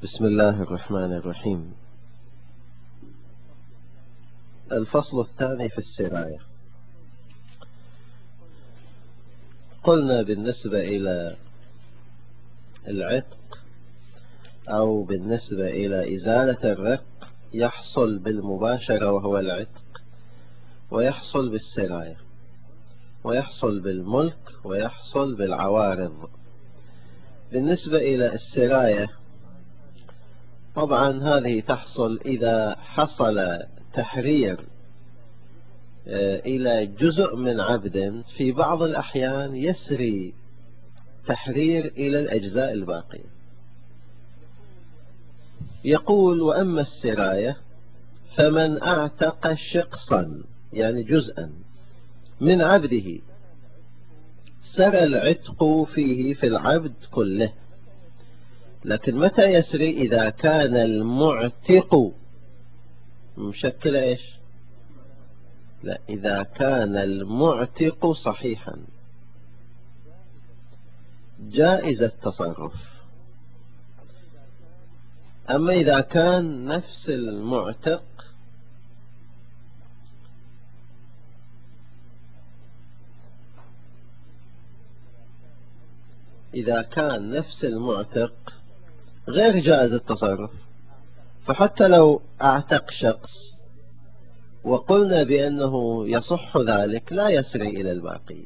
بسم الله الرحمن الرحيم. الفصل الثاني في السراية. قلنا بالنسبة إلى العتق أو بالنسبة إلى إزالة الرق يحصل بالمباشرة وهو العتق، ويحصل بالسراية، ويحصل بالملك، ويحصل بالعوارض. بالنسبة إلى السراية طبعا هذه تحصل إذا حصل تحرير إلى جزء من عبد. في بعض الأحيان يسري تحرير إلى الأجزاء الباقية. يقول: وأما السراية فمن أعتق شقصا، يعني جزءا من عبده، سرى العتق فيه في العبد كله. لكن متى يسري؟ إذا كان المعتق مشكل إيش؟ لا، إذا كان المعتق صحيحا جائز التصرف. أما إذا كان نفس المعتق غير جائز التصرف، فحتى لو أعتق شخص وقلنا بأنه يصح ذلك لا يسري إلى الباقي.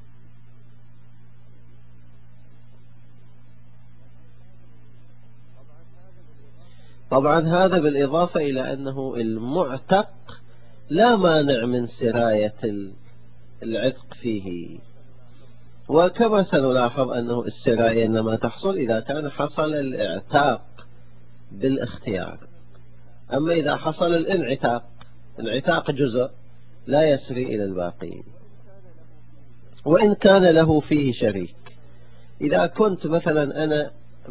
طبعا هذا بالإضافة إلى أنه المعتق لا مانع من سراية العتق فيه، وكما سنلاحظ أنه السراية إنما تحصل إذا كان حصل الاعتاق بالاختيار. أما إذا حصل انعتاق جزء لا يسري إلى الباقي، وإن كان له فيه شريك. إذا كنت مثلا أنا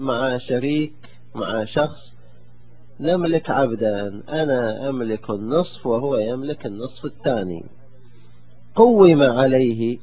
مع شخص نملك عبدا، أنا أملك النصف وهو يملك النصف الثاني، قوم عليه،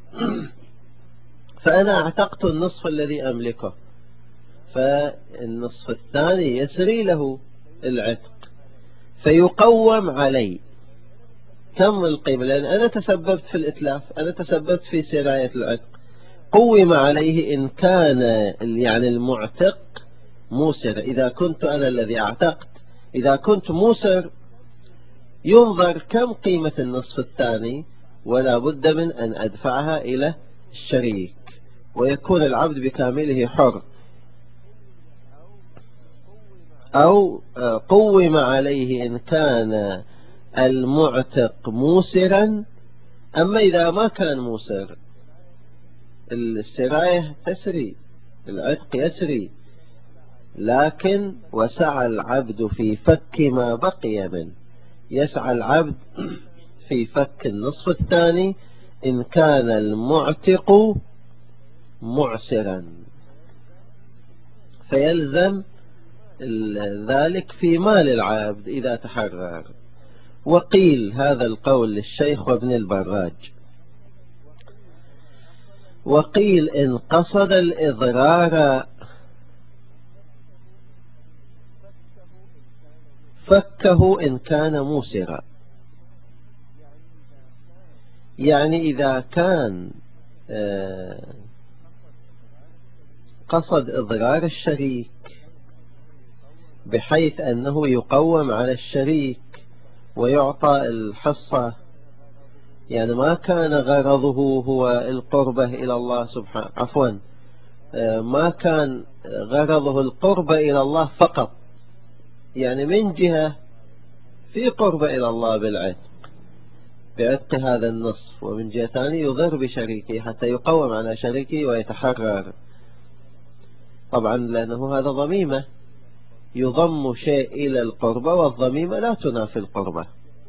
فأنا اعتقت النصف الذي أملكه، فالنصف الثاني يسري له العتق فيقوم علي. كم القيمة؟ لأن أنا تسببت في الإتلاف، أنا تسببت في سراية العتق. قوم عليه إن كان يعني المعتق موسر. إذا كنت أنا الذي اعتقت، إذا كنت موسر ينظر كم قيمة النصف الثاني، ولا بد من أن أدفعها إلى الشريك ويكون العبد بكامله حر. أو قوم عليه إن كان المعتق موسرا. أما إذا ما كان موسر السراية تسري، العتق يسري، لكن وسعى العبد في فك ما بقي منه. يسعى العبد في فك النصف الثاني إن كان المعتق معسرا، فيلزم ذلك في مال العبد إذا تحرر. وقيل هذا القول للشيخ وابن البراج. وقيل إن قصد الإضرار فكه إن كان موسرا. يعني إذا كان قصد إضرار الشريك بحيث أنه يقوم على الشريك ويعطى الحصة، يعني ما كان غرضه هو القربة إلى الله سبحانه، ما كان غرضه القربة إلى الله فقط، يعني من جهة في قربة إلى الله بعتق هذا النصف، ومن جهة ثانية يضر بشريكه حتى يقوم على شريكه ويتحرر. طبعا لأنه هذا ضميمة، يضم شيء إلى القربة، والضميمة لا تنافي القربة.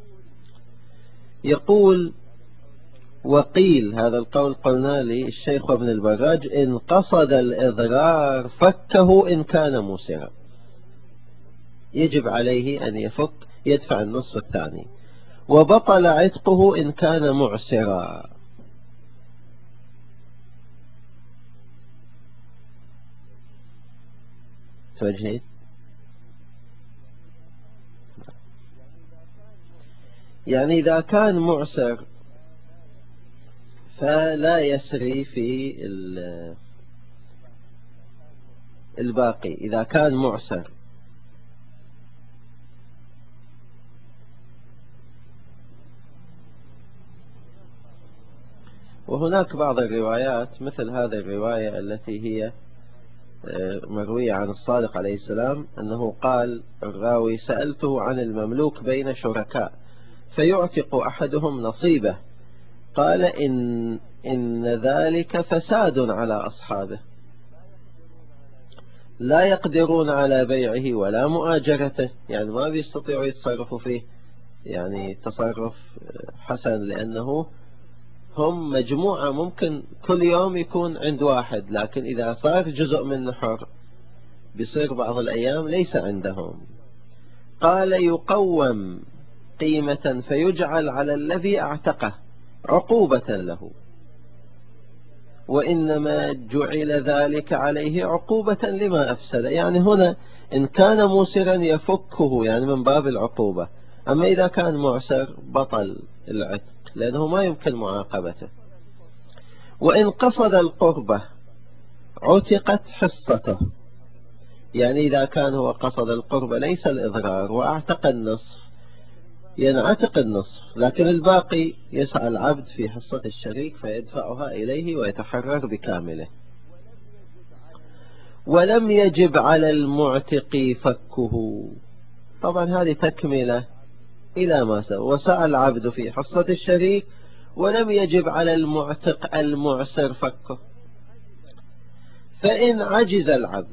يقول: وقيل هذا القول قلنا للشيخ ابن البراج إن قصد الإضرار فكه إن كان موسرا، يجب عليه أن يدفع النصف الثاني. وبطل عتقه إن كان معسرا. توجهين؟ يعني إذا كان معسر فلا يسري في الباقي إذا كان معسر. وهناك بعض الروايات مثل هذه الرواية التي هي مروية عن الصادق عليه السلام أنه قال الراوي: سألته عن المملوك بين شركاء فيعتق أحدهم نصيبه، قال إن ذلك فساد على أصحابه، لا يقدرون على بيعه ولا مؤاجرته، يعني ما بيستطيعوا يتصرفوا فيه يعني تصرف حسن، لأنه هم مجموعة ممكن كل يوم يكون عند واحد، لكن إذا صار جزء منه حر بيصير بعض الأيام ليس عندهم. قال: يقوم قيمة فيجعل على الذي اعتقه عقوبة له، وإنما جعل ذلك عليه عقوبة لما أفسد. يعني هنا إن كان موسرا يفكه يعني من باب العقوبة، أما إذا كان معسر بطل العتق لأنه ما يمكن معاقبته. وإن قصد القربة عتقت حصته، يعني إذا كان هو قصد القربة ليس الإضرار وأعتق النصف ينعتق النصف، لكن الباقي يسعى العبد في حصة الشريك فيدفعها إليه ويتحرر بكامله. ولم يجب على المعتق فكه، طبعا هذه تكملة إلى ما سوى. وسعى العبد في حصة الشريك ولم يجب على المعتق المعسر فكه. فإن عجز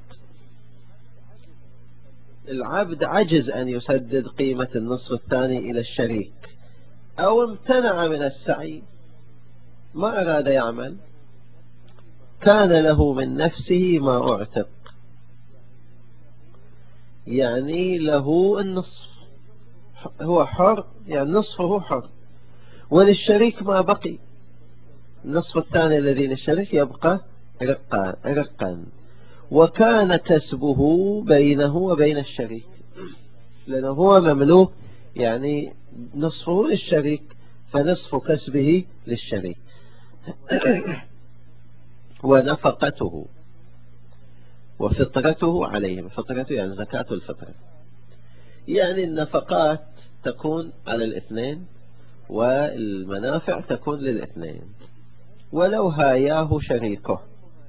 العبد عجز أن يسدد قيمة النصف الثاني إلى الشريك، أو امتنع من السعي ما أراد يعمل، كان له من نفسه ما أعتق، يعني له النصف، هو حر، يعني نصفه حر، وللشريك ما بقي، النصف الثاني الذي للشريك يبقى رقا. وكان كسبه بينه وبين الشريك، لأنه هو مملوك، يعني نصفه للشريك فنصف كسبه للشريك. ونفقته وفطرته عليهم، فطرته يعني زكاة الفطرة، يعني النفقات تكون على الاثنين والمنافع تكون للاثنين. ولو هاياه شريكه،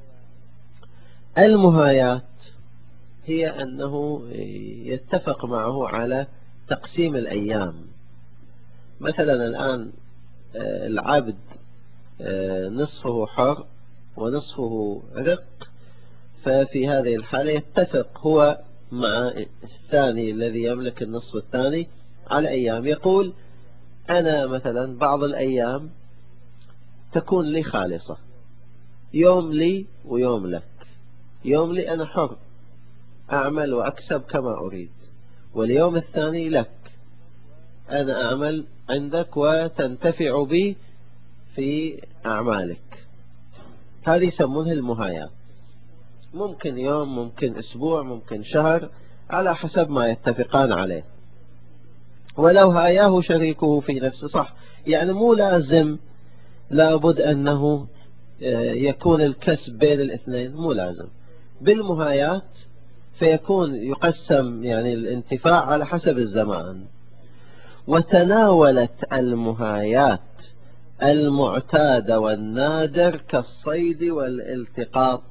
المهايات هي أنه يتفق معه على تقسيم الأيام. مثلا الآن العبد نصفه حر ونصفه رق، ففي هذه الحالة يتفق هو مع الثاني الذي يملك النصف الثاني على أيام، يقول: أنا مثلا بعض الأيام تكون لي خالصة، يوم لي ويوم لك، يوم لي أنا حر أعمل وأكسب كما أريد، واليوم الثاني لك، أنا أعمل عندك وتنتفع بي في أعمالك. هذه يسمونها المهاية، ممكن يوم، ممكن أسبوع، ممكن شهر، على حسب ما يتفقان عليه. ولو هاياه شريكه في نفسه، صح، يعني مو لازم لابد أنه يكون الكسب بين الاثنين، مو لازم، بالمهايات فيكون يقسم يعني الانتفاع على حسب الزمان. وتناولت المهايات المعتاد والنادر كالصيد والالتقاط.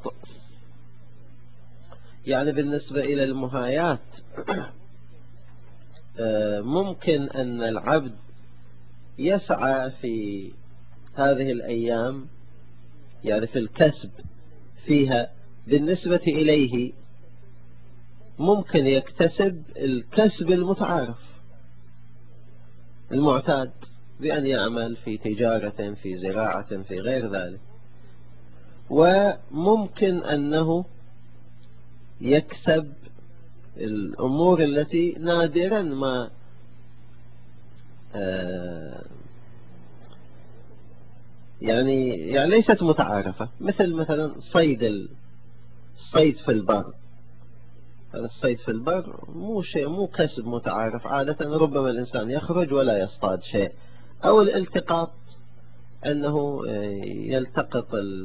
يعني بالنسبة إلى المهايات ممكن أن العبد يسعى في هذه الأيام يعني في الكسب فيها، بالنسبة إليه ممكن يكتسب الكسب المتعارف المعتاد بأن يعمل في تجارة، في زراعة، في غير ذلك. وممكن أنه يكسب الأمور التي نادرا ما يعني ليست متعارفة، مثل مثلا الصيد في البر، هذا الصيد في البر مو شيء، مو كسب متعارف. عادة ربما الإنسان يخرج ولا يصطاد شيء. أو الالتقاط، أنه يلتقط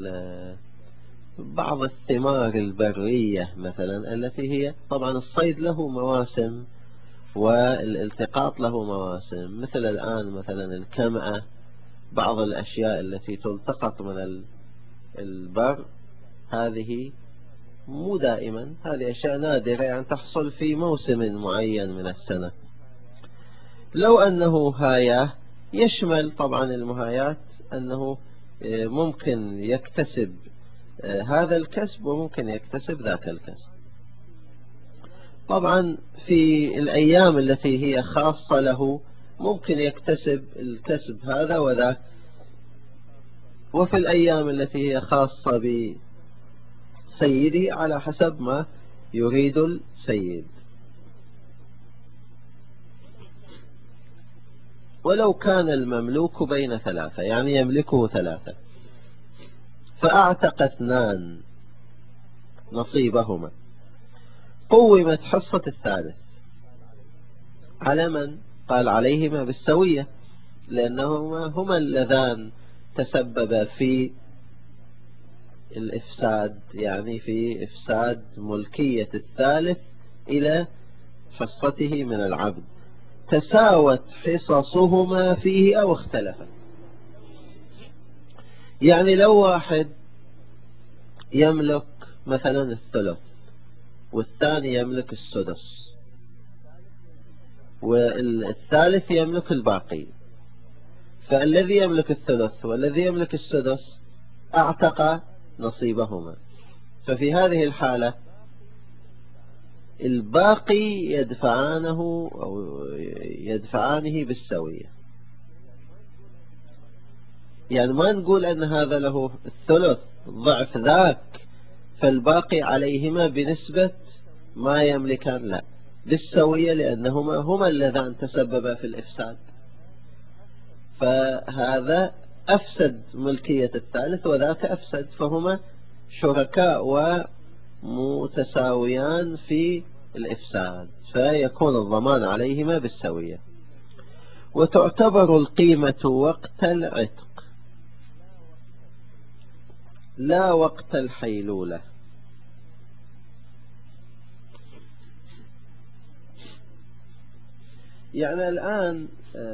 بعض الثمار البرية مثلا، التي هي طبعا الصيد له مواسم والالتقاط له مواسم. مثل الآن مثلا الكمأة، بعض الأشياء التي تلتقط من البر هذه مو دائما، هذه أشياء نادرة، يعني تحصل في موسم معين من السنة. لو أنه هاية، يشمل طبعا المهايات أنه ممكن يكتسب هذا الكسب وممكن يكتسب ذاك الكسب. طبعا في الأيام التي هي خاصة له ممكن يكتسب الكسب هذا وذاك، وفي الأيام التي هي خاصة بسيده على حسب ما يريد السيد. ولو كان المملوك بين ثلاثة، يعني يملكه ثلاثة، فأعتق اثنان نصيبهما، قومت حصة الثالث على من؟ قال عليهما بالسوية، لأنهما هما اللذان تسببا في الإفساد، يعني في إفساد ملكية الثالث إلى حصته من العبد. تساوت حصصهما فيه أو اختلفت. يعني لو واحد يملك مثلا الثلث والثاني يملك السدس والثالث يملك الباقي، فالذي يملك الثلث والذي يملك السدس اعتق نصيبهما، ففي هذه الحالة الباقي يدفعانه أو يدفعانه بالسوية. يعني ما نقول أن هذا له الثلث ضعف ذاك فالباقي عليهما بنسبة ما يملكان، لا، بالسوية، لأنهما هما اللذان تسببا في الإفساد. فهذا أفسد ملكية الثالث وذاك أفسد، فهما شركاء ومتساويان في الإفساد، فيكون الضمان عليهما بالسوية. وتعتبر القيمة وقت العتق لا وقت الحيلولة. يعني الآن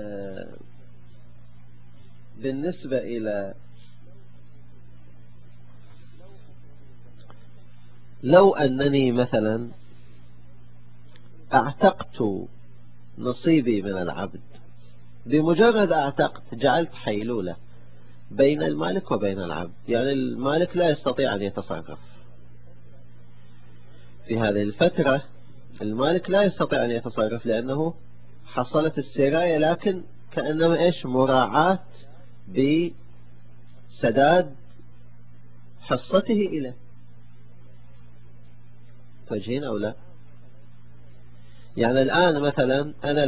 بالنسبة إلى لو أنني مثلا اعتقت نصيبي من العبد، بمجرد اعتقت جعلت حيلولة بين المالك وبين العبد، يعني المالك لا يستطيع أن يتصرف في هذه الفترة. المالك لا يستطيع أن يتصرف لأنه حصلت السراية، لكن كأنما إيش مراعاة بسداد حصته إليه. توجهين أو لا؟ يعني الآن مثلا أنا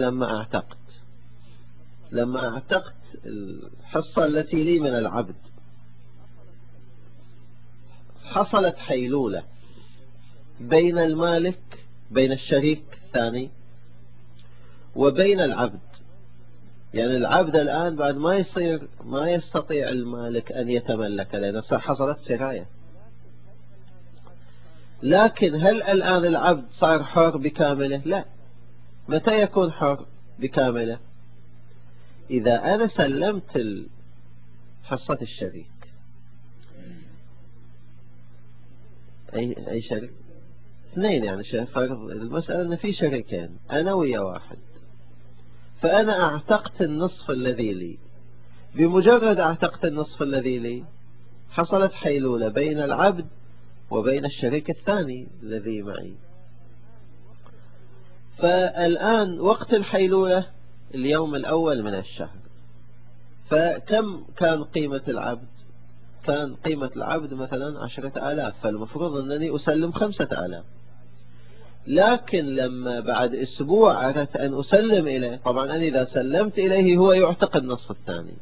لما اعتقت الحصة التي لي من العبد، حصلت حيلولة بين المالك، بين الشريك الثاني وبين العبد. يعني العبد الآن بعد ما يستطيع المالك أن يتملك لأنه حصلت سراية. لكن هل الآن العبد صار حر بكامله؟ لا. متى يكون حر بكامله؟ إذا أنا سلمت حصة الشريك. أي شريك؟ اثنين، يعني فرض المسألة أن في شريكين، أنا ويا واحد، فأنا اعتقت النصف الذي لي. بمجرد اعتقت النصف الذي لي حصلت حيلولة بين العبد وبين الشريك الثاني الذي معي. فالآن وقت الحيلولة اليوم الأول من الشهر، فكم كان قيمة العبد؟ كان قيمة العبد مثلا 10,000، فالمفروض أنني أسلم 5,000. لكن لما بعد أسبوع أردت أن أسلم إليه، طبعا أنا إذا سلمت إليه هو يعتق النصف الثاني.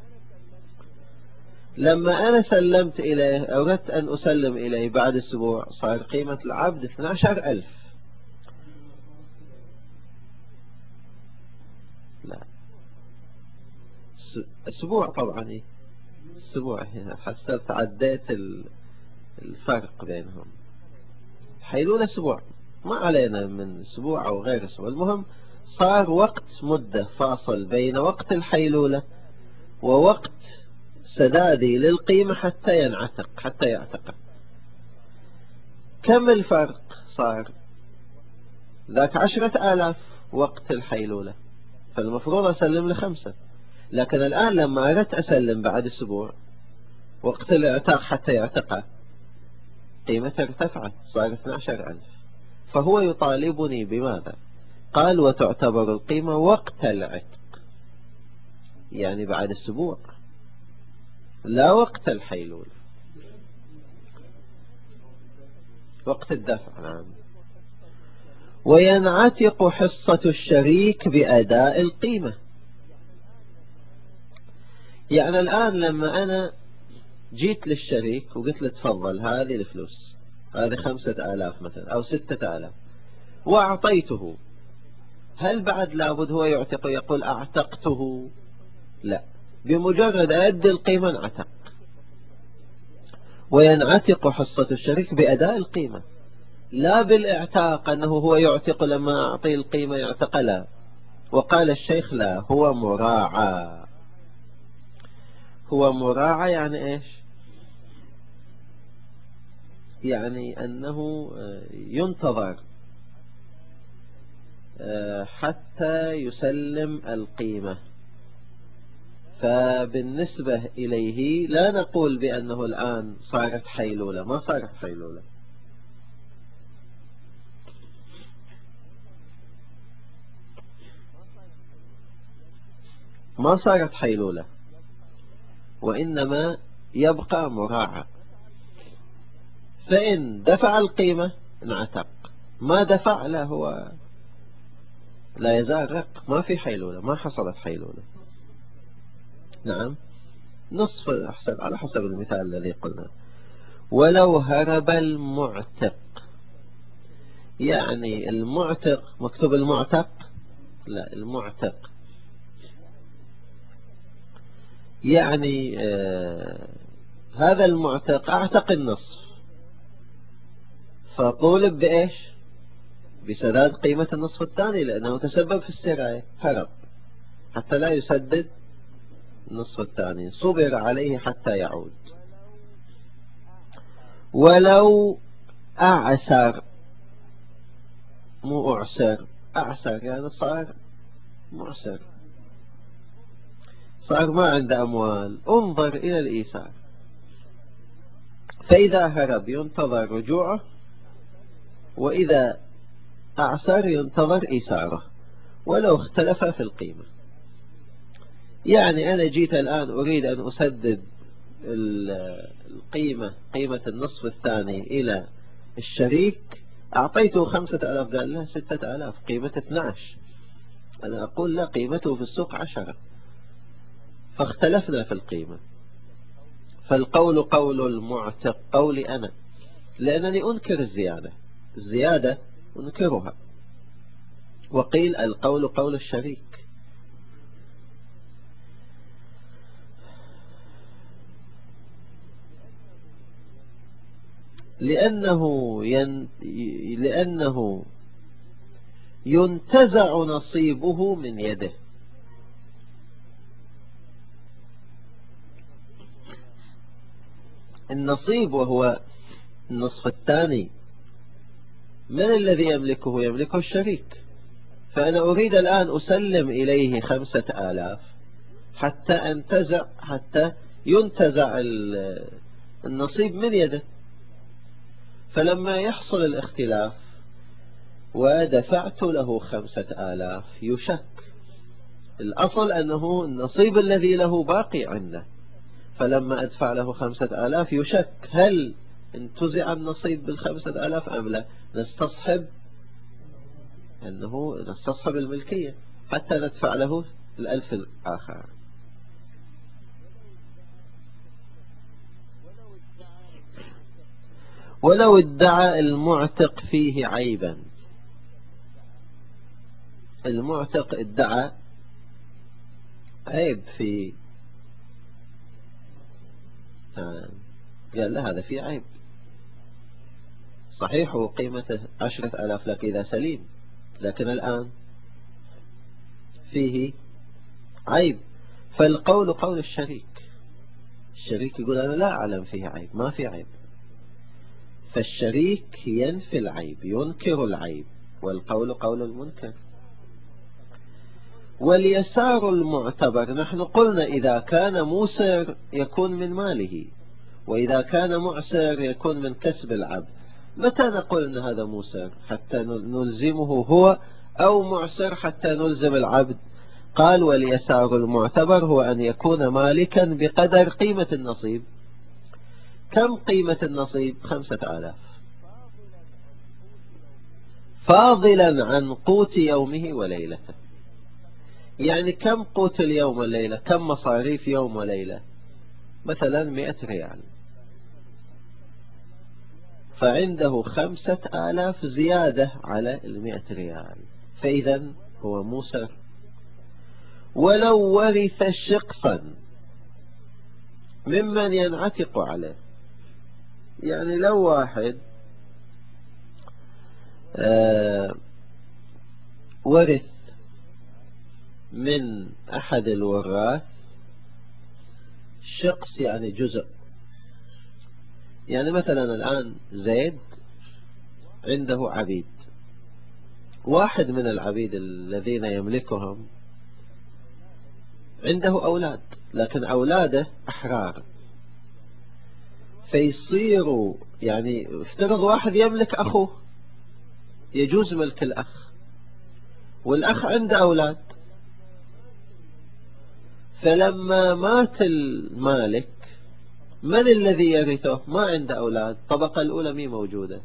لما أنا سلمت إليه، أردت أن أسلم إليه بعد أسبوع، صار قيمة العبد 12,000. أسبوع طبعا، أسبوع. حسبت عديت الفرق بينهم. حيلولة أسبوع، ما علينا من أسبوع أو غير أسبوع، المهم صار وقت مدة فاصل بين وقت الحيلولة ووقت سدادي للقيمة حتى ينعتق، حتى يعتق. كم الفرق صار؟ ذاك 10,000 وقت الحيلولة، فالمفروض أسلم ل5، لكن الآن لما أردت أسلم بعد أسبوع وقت الاعتاق حتى يعتق، قيمته ارتفعت، صار 12,000. فهو يطالبني بماذا؟ قال وتعتبر القيمة وقت العتق، يعني بعد أسبوع، لا وقت الحيلولة، وقت الدفع. نعم. وينعتق حصة الشريك بأداء القيمة. يعني الآن لما أنا جيت للشريك وقلت له تفضل هذه الفلوس، هذه 5,000 مثلا أو 6,000، وأعطيته، هل بعد لابد هو يعتق يقول أعتقته؟ لا، بمجرد أدي القيمة انعتق. وينعتق حصة الشريك بأداء القيمة، لا بالاعتاق أنه هو يعتق لما أعطي القيمة يعتق، لا. وقال الشيخ لا، هو مراعى. هو مراعى يعني إيش؟ يعني أنه ينتظر حتى يسلم القيمة. فبالنسبة إليه لا نقول بأنه الآن صارت حيلولة، ما صارت حيلولة. ما صارت حيلولة، وإنما يبقى مراعى. فإن دفع القيمة انعتق، ما دفع لا، هو لا يزال رق، ما في حيلولة، ما حصلت حيلولة. نعم، نصف أحسن على حسب المثال الذي قلنا. ولو هرب المعتق، يعني المعتق مكتوب المعتق، لا المعتق، يعني هذا المعتق أعتق النصف، فطولب بإيش؟ بسداد قيمة النصف الثاني، لأنه تسبب في السراية، هرب حتى لا يسدد النصف الثاني، صبر عليه حتى يعود. ولو أعسر، مو أعسر، أعسر يعني صار معسر، صار ما عنده أموال، انظر إلى الإيسار. فإذا هرب ينتظر رجوعه، وإذا أعسر ينتظر إيساره، ولو اختلف في القيمة. يعني أنا جيت الآن أريد أن أسدد القيمة، قيمة النصف الثاني إلى الشريك، أعطيته 5,000، قال له 6,000، قيمة 12. أنا أقول لا، قيمته في السوق 10، فاختلفنا في القيمة. فالقول قول المعتق قولي أنا، لأنني أنكر الزيادة، الزيادة أنكرها. وقيل القول قول الشريك، لأنه ينتزع نصيبه من يده. النصيب وهو النصف الثاني، من الذي يملكه؟ يملكه الشريك. فأنا أريد الآن أسلم إليه 5,000 حتى ينتزع النصيب من يده. فلما يحصل الاختلاف ودفعت له 5,000 يشك، الأصل أنه النصيب الذي له باقي عنده، فلما أدفع له 5,000 يشك هل انتزع النصيب بال5,000 أم لا. نستصحب الملكية حتى ندفع له 1,000 الآخر. ولو ادعى المعتق فيه عيبا، المعتق ادعى عيب في قال له هذا في عيب صحيح وقيمته 10,000 لك إذا سليم، لكن الآن فيه عيب. فالقول قول الشريك، الشريك يقول أنا لا أعلم فيه عيب، ما في عيب، فالشريك ينفي العيب ينكر العيب، والقول قول المنكر. واليسار المعتبر نحن قلنا إذا كان موسر يكون من ماله، وإذا كان معسر يكون من كسب العبد. متى نقول أن هذا موسر حتى نلزمه هو، أو معسر حتى نلزم العبد؟ قال واليسار المعتبر هو أن يكون مالكا بقدر قيمة النصيب. كم قيمة النصيب؟ 5,000 فاضلا عن قوت يومه وليلته. يعني كم قوت اليوم والليلة؟ كم مصاريف يوم وليلة؟ مثلا 100 ريال، فعنده 5,000 زيادة على 100 ريال، فإذا هو موسر. ولو ورث شقصا ممن ينعتق عليه، يعني لو واحد ورث من أحد الوراث شقص، يعني جزء. يعني مثلا الآن زيد عنده عبيد، واحد من العبيد الذين يملكهم عنده أولاد، لكن أولاده أحرار، فيصيروا يعني افترض واحد يملك أخوه، يجوز ملك الأخ، والأخ عنده أولاد، فلما مات المالك من الذي يرثه؟ ما عنده أولاد، الطبقة الأولى مي موجودة،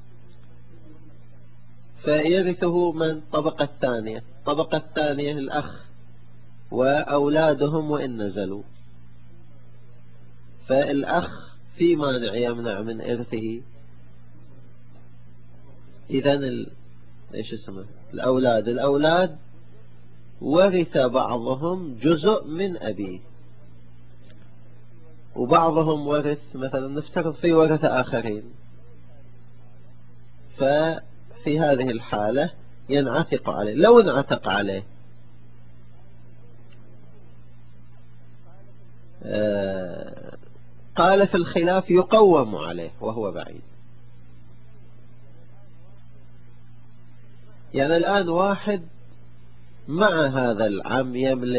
فيرثه من؟ الطبقة الثانية. الطبقة الثانية الأخ وأولادهم وإن نزلوا، فالأخ في مانع يمنع من إرثه. إذن إيش اسمه؟ الأولاد ورث بعضهم جزء من أبيه، وبعضهم ورث مثلا نفترض في ورثة آخرين، ففي هذه الحالة ينعتق عليه. لو انعتق عليه قال في الخلاف يقوم عليه وهو بعيد. يعني الآن واحد مع هذا العم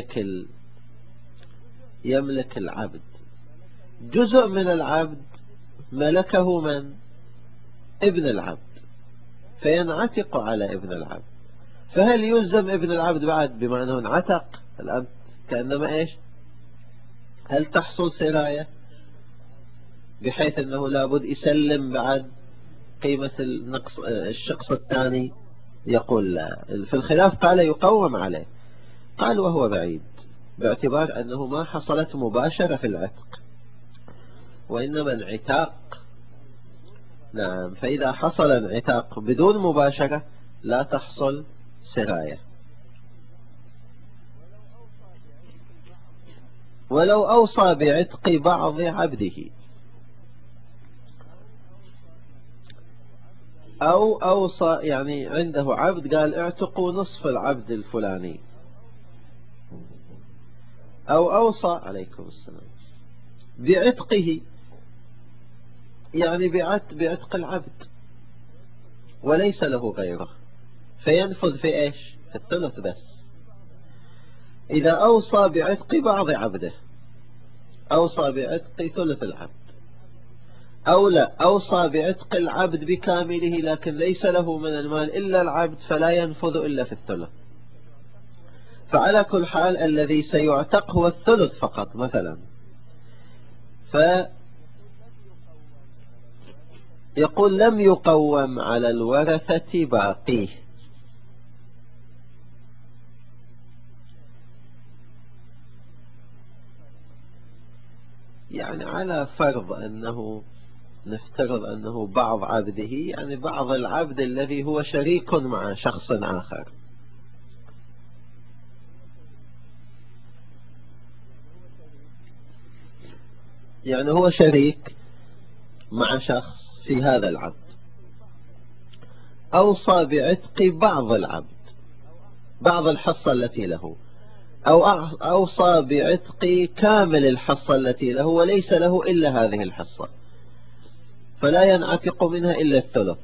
يملك العبد، جزء من العبد ملكه من؟ ابن العبد، فينعتق على ابن العبد. فهل يلزم ابن العبد بعد بما أنه انعتق الآن كأنما إيش؟ هل تحصل سراية بحيث أنه لابد يسلم بعد قيمة النقص الشخص الثاني؟ يقول لا. في الخلاف قال يقوم عليه، قال وهو بعيد، باعتبار أنه ما حصلت مباشرة في العتق وإنما انعتاق. نعم، فإذا حصل انعتاق بدون مباشرة لا تحصل سراية. ولو أوصى بعتق بعض عبده، أو أوصى يعني عنده عبد قال اعتقوا نصف العبد الفلاني، أو أوصى عليكم السلام بعتقه، يعني بعتق العبد وليس له غيره، فينفذ في إيش؟ في الثلث بس. إذا أوصى بعتق بعض عبده أوصى بعتق ثلث العبد، أو لا أوصى بعتق العبد بكامله لكن ليس له من المال إلا العبد، فلا ينفذ إلا في الثلث. فعلى كل حال الذي سيعتق هو الثلث فقط مثلا. فيقول لم يقوم على الورثة باقيه، يعني على فرض أنه نفترض أنه بعض عبده، يعني بعض العبد الذي هو شريك مع شخص آخر، يعني هو شريك مع شخص في هذا العبد، أوصى بعتق بعض العبد، بعض الحصة التي له، أو أوصى بعتق كامل الحصة التي له وليس له إلا هذه الحصة، فلا ينعتق منها إلا الثلث.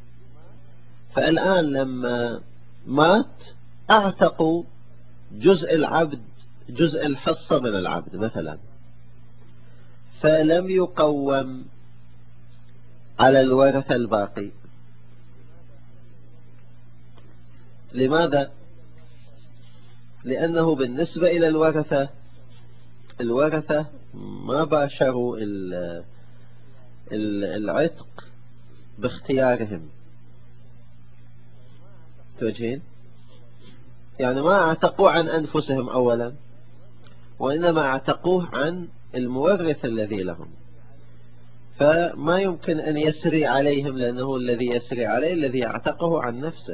فالآن لما مات أعتقوا جزء العبد، جزء الحصة من العبد مثلا، فلم يقوم على الورثة الباقي. لماذا؟ لأنه بالنسبة إلى الورثة ما باشروا العتق باختيارهم. توجهين؟ يعني ما اعتقوا عن أنفسهم أولا، وإنما اعتقوه عن المورث الذي لهم، فما يمكن أن يسري عليهم، لأنه الذي يسري عليه الذي اعتقه عن نفسه.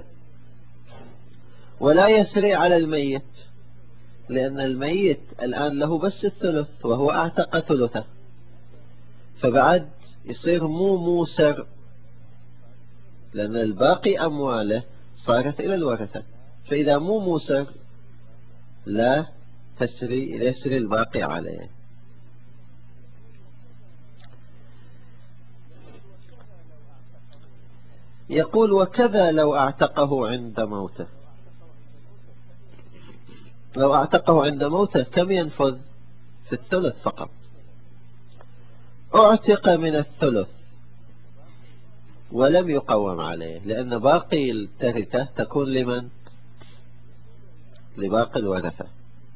ولا يسري على الميت، لأن الميت الآن له بس الثلث وهو اعتق ثلثه، فبعد يصير مو موسر، لأن الباقي أمواله صارت إلى الورثة، فإذا مو موسر لا يسري الباقي عليه. يقول وكذا لو اعتقه عند موته. لو اعتقه عند موته كم ينفذ؟ في الثلث فقط. اعتق من الثلث ولم يقوم عليه، لأن باقي التركة تكون لمن؟ لباقي الورثة.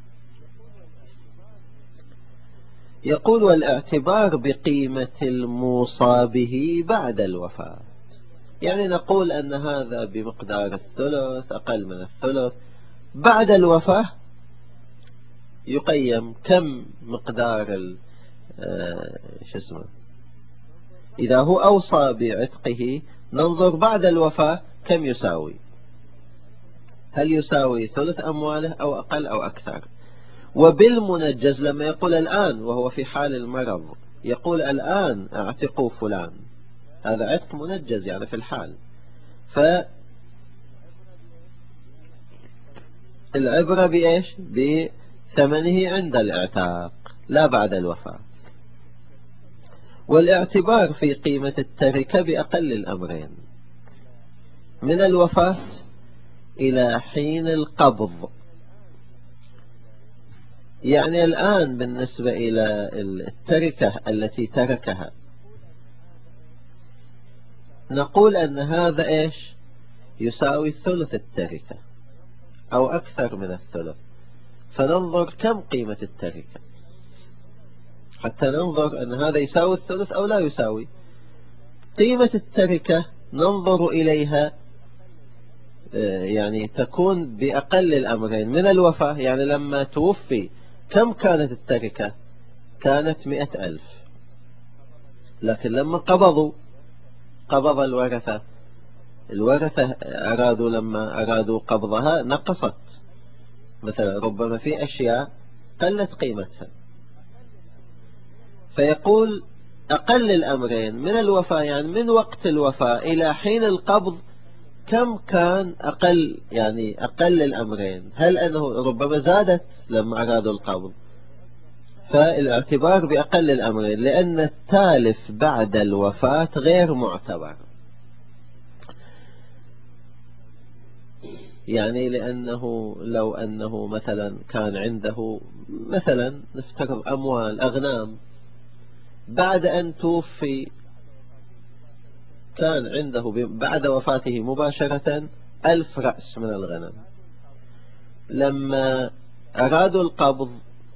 يقول والاعتبار بقيمة الموصى به بعد الوفاة. يعني نقول أن هذا بمقدار الثلث، أقل من الثلث، بعد الوفاة يقيم كم مقدار شو اسمه، إذا هو أوصى بعتقه ننظر بعد الوفاة كم يساوي، هل يساوي ثلث أمواله أو أقل أو أكثر. وبالمنجز لما يقول الآن وهو في حال المرض، يقول الآن اعتقوا فلان، هذا عتق منجز يعني في الحال، فالعبرة بإيش؟ بثمنه عند الاعتاق لا بعد الوفاة. والاعتبار في قيمة التركة بأقل الأمرين، من الوفاة إلى حين القبض. يعني الآن بالنسبة إلى التركة التي تركها نقول أن هذا إيش؟ يساوي ثلث التركة أو أكثر من الثلث، فننظر كم قيمة التركة حتى ننظر أن هذا يساوي الثلث أو لا يساوي. قيمة التركة ننظر إليها يعني تكون بأقل الأمرين، من الوفاة، يعني لما توفي كم كانت التركة؟ كانت 100,000، لكن لما قبض الورثة لما أرادوا قبضها نقصت، مثلا ربما في أشياء قلت قيمتها، فيقول أقل الأمرين من الوفاة، يعني من وقت الوفاة إلى حين القبض كم كان أقل، يعني أقل الأمرين، هل أنه ربما زادت لما أرادوا القبض، فالاعتبار بأقل الأمرين، لأن التالف بعد الوفاة غير معتبر. يعني لأنه لو أنه مثلا كان عنده مثلا نفترض أموال أغنام، بعد أن توفي كان عنده بعد وفاته مباشرة 1000 رأس من الغنم، لما أرادوا القبض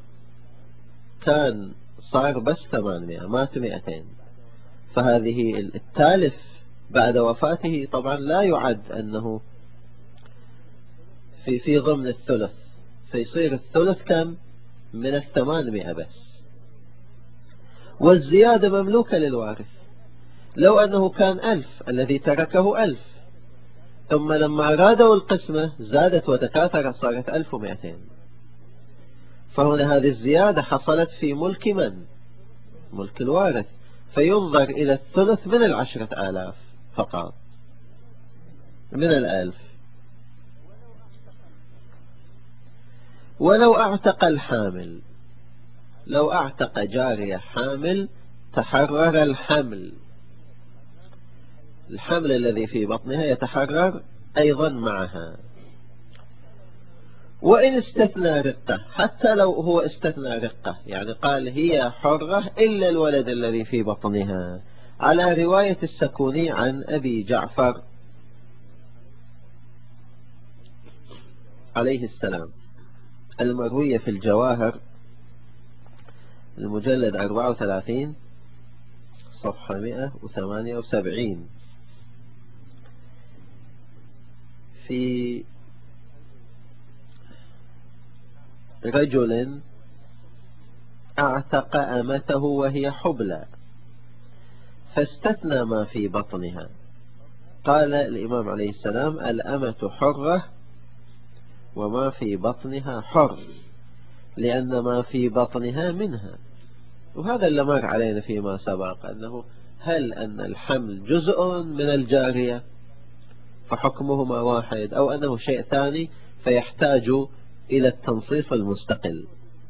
كان صار بس 800، مات 200، فهذه التالف بعد وفاته طبعا لا يعد أنه في ضمن الثلث، فيصير الثلث كم؟ من 800 بس، والزيادة مملوكة للوارث. لو أنه كان 1000 الذي تركه 1000، ثم لما أرادوا القسمة زادت وتكاثرت صارت 1200، فهنا هذه الزيادة حصلت في ملك من؟ ملك الوارث، فينظر إلى الثلث من 10,000 فقط، من 1,000. ولو أعتق الحامل، لو أعتق جارية حامل تحرر الحمل، الحمل الذي في بطنها يتحرر أيضا معها. وإن استثنى رقة، حتى لو هو استثنى رقة، يعني قال هي حرة إلا الولد الذي في بطنها، على رواية السكوني عن أبي جعفر عليه السلام المروية في الجواهر المجلد 34 صفحة 178، في رجل أعتق أمته وهي حبلى فاستثنى ما في بطنها. قال الإمام عليه السلام الأمة حرة وما في بطنها حر، لأن ما في بطنها منها. وهذا اللي مر علينا فيما سبق، أنه هل أن الحمل جزء من الجارية فحكمهما واحد، أو أنه شيء ثاني فيحتاج إلى التنصيص المستقل.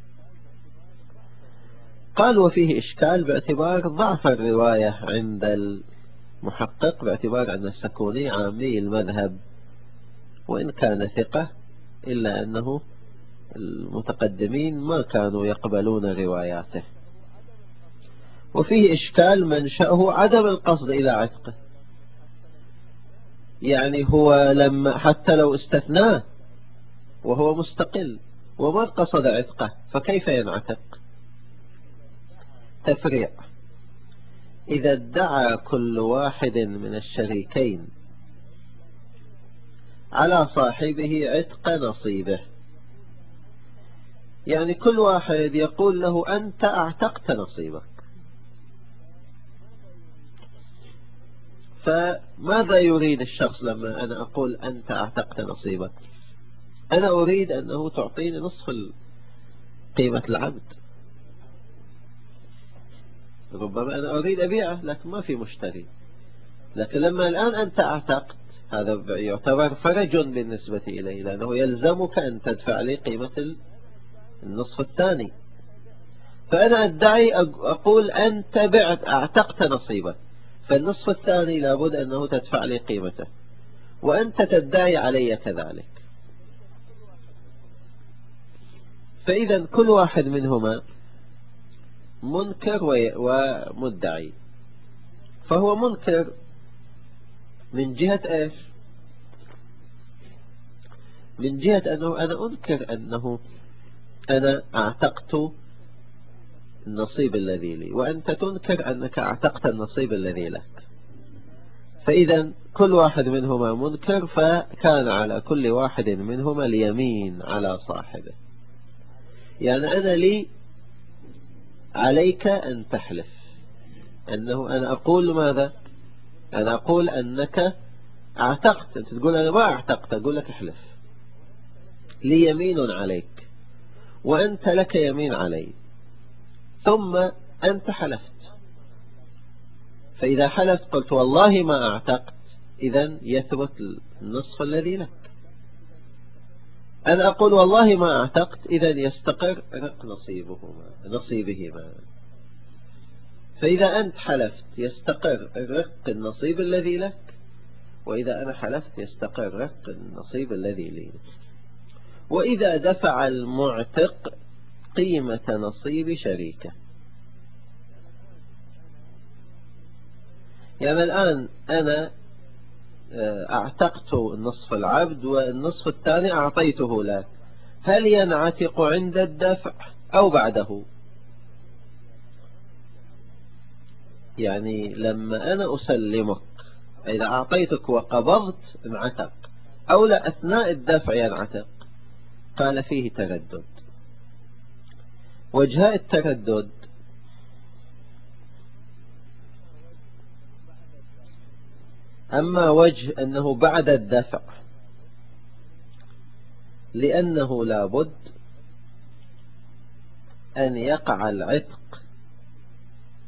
قال وفيه إشكال باعتبار ضعف الرواية عند المحقق، باعتبار أن السكوني عامي المذهب وإن كان ثقة، إلا أنه المتقدمين ما كانوا يقبلون رواياته. وفيه إشكال منشأه عدم القصد إلى عتقه، يعني هو لما حتى لو استثناه وهو مستقل وما قصد عتقه فكيف ينعتق؟ تفريع: إذا ادعى كل واحد من الشريكين على صاحبه عتق نصيبه، يعني كل واحد يقول له أنت أعتقت نصيبك، فماذا يريد الشخص لما أنا أقول أنت أعتقت نصيبك؟ أنا أريد أنه تعطيني نصف قيمة العبد، ربما أنا أريد أبيعه لكن ما في مشتري، لكن لما الآن أنت أعتقت هذا يعتبر فرج بالنسبة إلي، لأنه يلزمك أن تدفع لي قيمة النصف الثاني. فأنا أدعي أقول أنت بعت أعتقت نصيبك، فالنصف الثاني لابد أنه تدفع لي قيمته، وأنت تدعي علي كذلك. فإذا كل واحد منهما منكر ومدعي. فهو منكر من جهة إيش؟ من جهة أنه أنا أنكر أنه أنا أعتقت النصيب الذي لي، وأنت تنكر أنك أعتقت النصيب الذي لك. فإذا كل واحد منهما منكر، فكان على كل واحد منهما اليمين على صاحبه. يعني أنا لي عليك أن تحلف أنه أنا أقول ماذا؟ أنا أقول أنك أعتقت، أنت تقول أنا ما أعتقت، أقول لك احلف، لي يمين عليك وأنت لك يمين علي، ثم أنت حلفت. فإذا حلفت قلت والله ما أعتقت، إذن يثبت النصف الذي لك. أنا أقول والله ما أعتقت، إذن يستقر رق نصيبهما. فإذا أنت حلفت يستقر رق النصيب الذي لك، وإذا أنا حلفت يستقر رق النصيب الذي لي. وإذا دفع المعتق قيمة نصيب شريكه، يعني الآن أنا أعتقت النصف العبد والنصف الثاني أعطيته لك، هل ينعتق عند الدفع أو بعده؟ يعني لما أنا أسلمك، إذا أعطيتك وقبضت انعتق، أو لا أثناء الدفع ينعتق؟ قال فيه تردد. وجهاء التردد: أما وجه أنه بعد الدفع لأنه لابد أن يقع العتق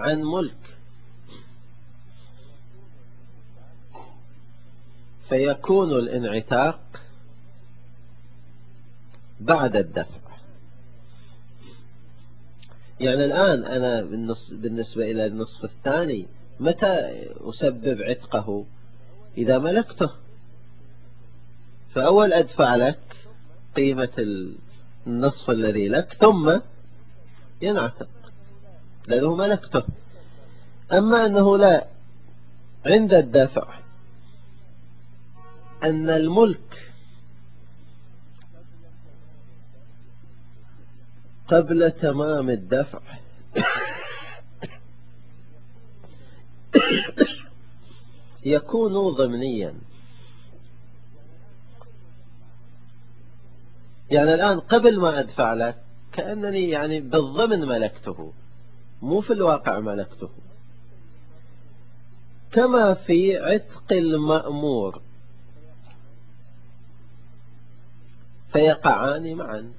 عن ملك، فيكون الانعتاق بعد الدفع. يعني الآن أنا بالنسبة إلى النصف الثاني متى أسبب عتقه؟ إذا ملكته، فأول أدفع لك قيمة النصف الذي لك ثم ينعتق لأنه ملكته. أما أنه لا، عند الدفع أن الملك قبل تمام الدفع يكون ضمنيا. يعني الآن قبل ما أدفع لك كأنني يعني بالضمن ملكته، مو في الواقع ملكته، كما في عتق المأمور، فيقعان معا.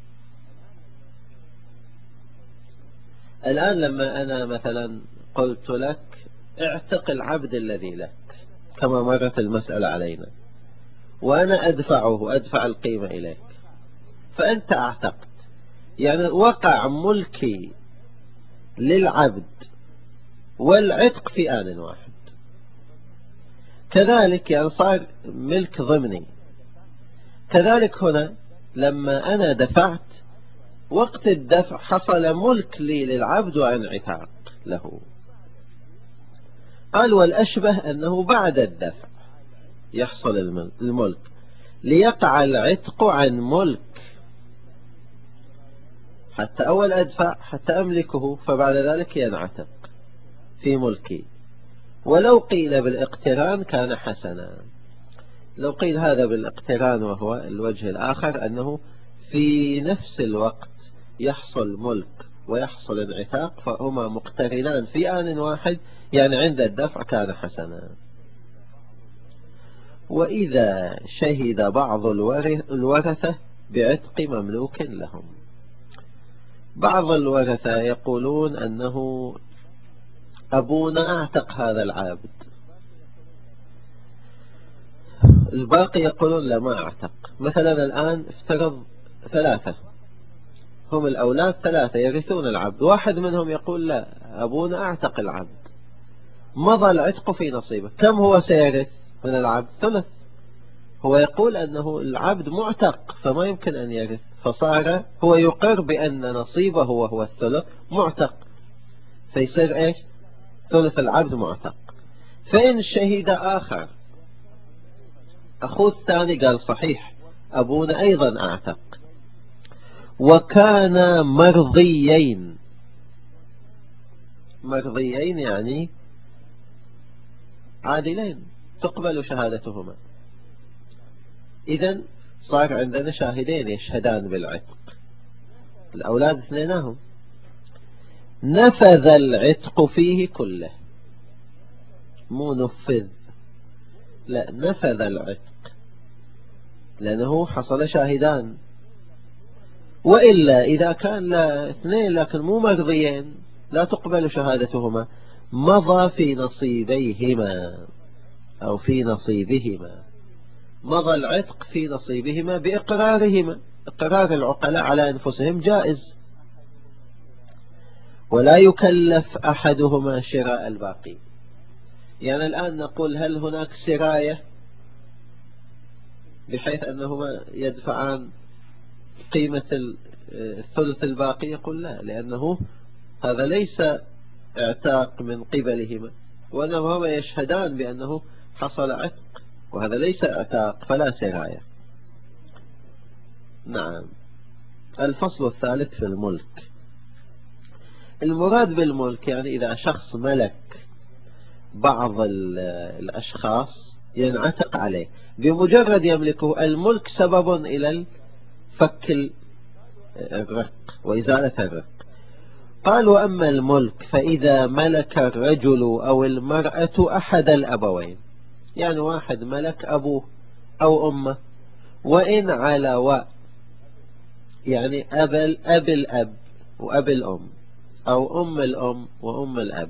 الآن لما أنا مثلا قلت لك اعتق العبد الذي لك كما مرت المسألة علينا، وأنا أدفع القيمة إليك، فأنت اعتقت، يعني وقع ملكي للعبد والعتق في آن واحد. كذلك يعني صار ملك ضمني. كذلك هنا لما أنا دفعت، وقت الدفع حصل ملك لي للعبد وانعتاق له. قال والأشبه أنه بعد الدفع يحصل الملك، ليقع العتق عن ملك، حتى أول أدفع حتى أملكه، فبعد ذلك ينعتق في ملكي. ولو قيل بالاقتران كان حسنا. لو قيل هذا بالاقتران وهو الوجه الآخر أنه في نفس الوقت يحصل ملك ويحصل انعتاق، فهما مقترنان في آن واحد، يعني عند الدفع كان حسنا. وإذا شهد بعض الورثة بعتق مملوك لهم. بعض الورثة يقولون أنه أبونا أعتق هذا العبد، الباقي يقولون لا ما أعتق. مثلا الآن افترض ثلاثة، هم الأولاد ثلاثة يرثون العبد، واحد منهم يقول لا أبونا أعتق العبد، مضى العتق في نصيبه. كم هو سيرث من العبد؟ ثلث. هو يقول أنه العبد معتق فما يمكن أن يرث، فصار هو يقر بأن نصيبه وهو الثلث معتق، فيصير إيش؟ ثلث العبد معتق. فإن شهد آخر، أخوه الثاني قال صحيح أبونا أيضا أعتق، وكان مرضيين. مرضيين يعني عادلين تقبل شهادتهما. إذن صار عندنا شاهدين يشهدان بالعتق، الأولاد اثنينهم. نفذ العتق فيه كله، مو نفذ، لا نفذ العتق، لأنه حصل شاهدان. وإلا إذا كان لا اثنين لكن مو مرضيين لا تقبل شهادتهما، مضى في نصيبيهما أو في نصيبهما. مضى العتق في نصيبهما بإقرارهما. إقرار العقلاء على أنفسهم جائز، ولا يكلف أحدهما شراء الباقي. يعني الآن نقول هل هناك سراية بحيث أنهما يدفعان قيمة الثلث الباقي؟ يقول لا، لأنه هذا ليس اعتاق من قبلهما، وإنما هما يشهدان بأنه حصل عتق، وهذا ليس اعتاق فلا سراية. نعم. الفصل الثالث في الملك. المراد بالملك يعني إذا شخص ملك بعض الأشخاص ينعتق عليه، بمجرد يملكه الملك سبب إلى فك الرق وإزالة الرق. قال وأما الملك فإذا ملك الرجل أو المرأة أحد الأبوين، يعني واحد ملك أبوه أو أمه، وإن علوا، يعني أب الأب وأب الأم، أو أم الأم وأم الأب،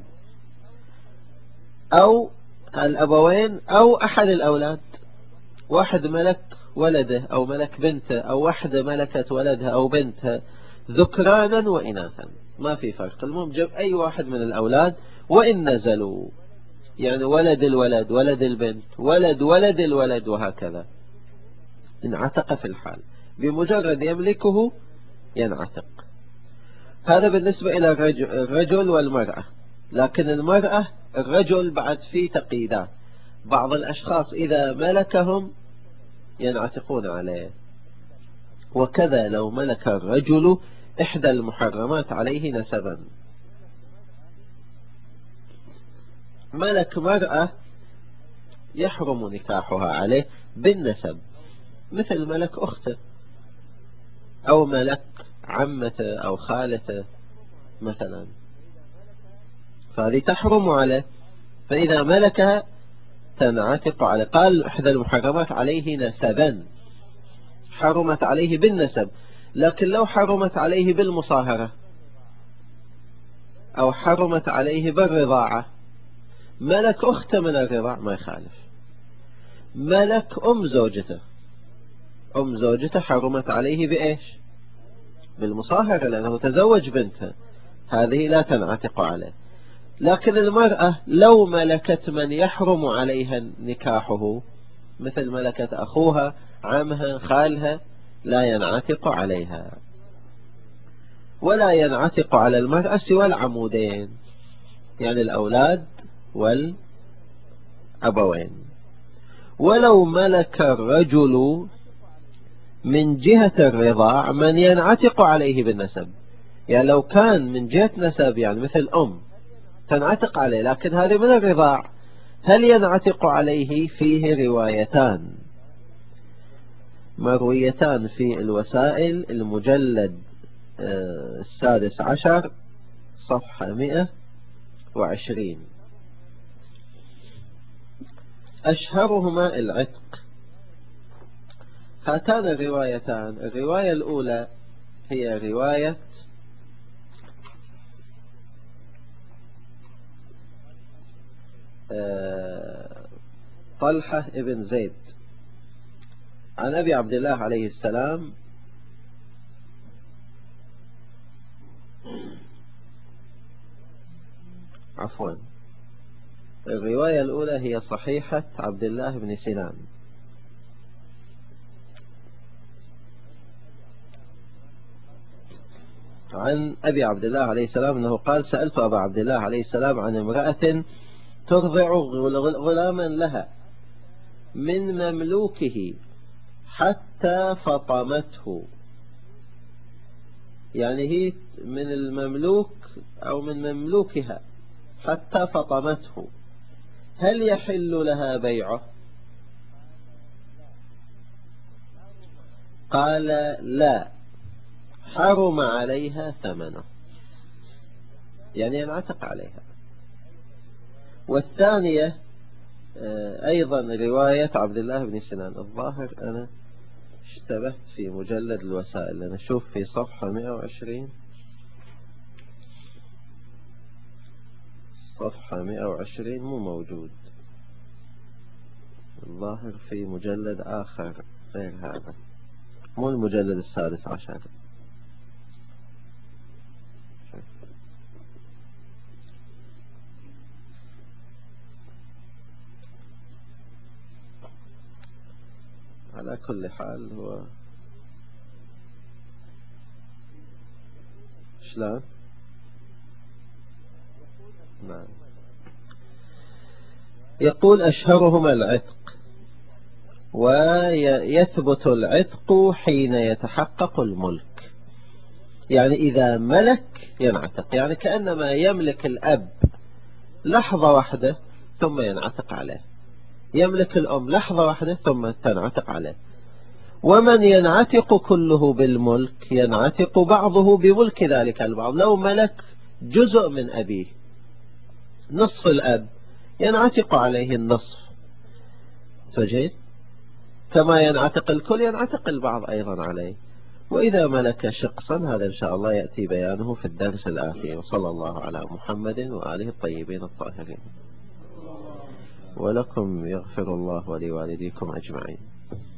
أو الأبوين أو أحد الأولاد، واحد ملك ولده أو ملك بنته، أو واحدة ملكت ولدها أو بنتها، ذكرانا وإناثا ما في فرق، المهم جاب أي واحد من الأولاد وإن نزلوا، يعني ولد الولد ولد البنت ولد ولد الولد وهكذا، انعتق في الحال، بمجرد يملكه ينعتق. هذا بالنسبة إلى الرجل والمرأة. لكن المرأة الرجل بعد فيه تقييدات، بعض الأشخاص إذا ملكهم ينعتقون عليه، وكذا لو ملك الرجل إحدى المحرمات عليه نسبا. ملك مرأة يحرم نكاحها عليه بالنسب، مثل ملك أخته أو ملك عمته أو خالته مثلا، فهذه تحرم عليه، فإذا ملكها تنعتق عليه. قال إحدى المحرمات عليه نسبا، حرمت عليه بالنسب. لكن لو حرمت عليه بالمصاهرة أو حرمت عليه بالرضاعة، ملك أخته من الرضاع ما يخالف. ملك أم زوجته، أم زوجته حرمت عليه بإيش؟ بالمصاهرة، لأنه تزوج بنته، هذه لا تنعتق عليه. لكن المرأة لو ملكت من يحرم عليها نكاحه، مثل ملكة أخوها عمها خالها، لا ينعتق عليها. ولا ينعتق على المرأة سوى العمودين، يعني الأولاد والأبوين. ولو ملك الرجل من جهة الرضاع من ينعتق عليه بالنسب، يعني لو كان من جهة نسب، يعني مثل أم تنعتق عليه، لكن هذه من الرضاع، هل ينعتق عليه؟ فيه روايتان مرويتان في الوسائل، المجلد 16 صفحة 120. أشهرهما العتق. هاتان الروايتان، الرواية الأولى هي رواية طلحة ابن زيد عن أبي عبد الله عليه السلام عفوا، الرواية الأولى هي صحيحة عبد الله بن سنان عن أبي عبد الله عليه السلام أنه قال: سألت أبا عبد الله عليه السلام عن امرأة ترضع غلاما لها من مملوكه حتى فطمته، يعني هي من المملوك أو من مملوكها حتى فطمته، هل يحل لها بيعه؟ قال: لا، حرم عليها ثمنه، يعني ينعتق عليها. والثانية أيضا رواية عبد الله بن سنان، الظاهر أنا اشتبهت في مجلد الوسائل، أنا أشوف في صفحة 120، صفحة 120 مو موجود، الظاهر في مجلد آخر غير هذا، مو المجلد 16. على كل حال هو شلون؟ نعم. يقول: أشهرهما العتق، ويثبت العتق حين يتحقق الملك، يعني إذا ملك ينعتق، يعني كأنما يملك الأب لحظة واحدة ثم ينعتق عليه، يملك الأم لحظة واحدة ثم تنعتق عليه. ومن ينعتق كله بالملك ينعتق بعضه بملك ذلك البعض، لو ملك جزء من أبيه نصف الأب ينعتق عليه النصف، فجيد، كما ينعتق الكل ينعتق البعض أيضا عليه. وإذا ملك شقصا هذا إن شاء الله يأتي بيانه في الدرس الآتي. وصلى الله على محمد وآله الطيبين الطاهرين. ولكم يغفر الله ولوالديكم أجمعين.